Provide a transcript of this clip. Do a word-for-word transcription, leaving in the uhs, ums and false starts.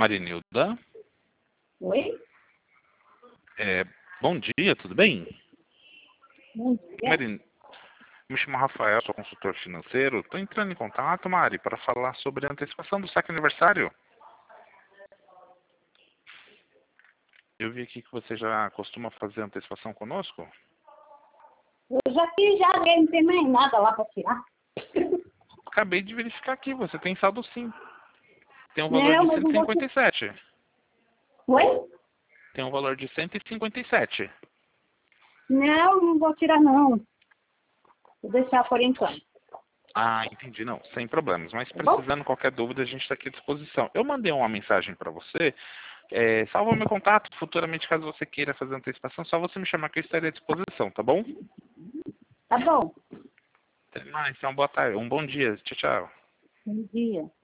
Marinilda? Oi? É, bom dia, tudo bem? Bom dia. Marin... Me chamo Rafael, sou consultor financeiro. Estou entrando em contato, Mari, para falar sobre a antecipação do saque aniversário. Eu vi aqui que você já costuma fazer antecipação conosco. Eu já fiz, já, não tem mais nada lá para tirar. Acabei de verificar aqui, você tem saldo sim. Tem um valor Não, de mas cento e não vou cinquenta tirar. e sete. Oi? Tem um valor de cento e cinquenta e sete. Não, não vou tirar, não. Vou deixar por enquanto. Ah, entendi, não, sem problemas. Mas Tá bom? precisando qualquer dúvida, a gente está aqui à disposição. Eu mandei uma mensagem para você. É, salva o meu contato. Futuramente, caso você queira fazer antecipação, só você me chamar que eu estarei à disposição, tá bom? Tá bom. Até mais, então, boa tarde, um bom dia. Tchau, tchau. Bom dia.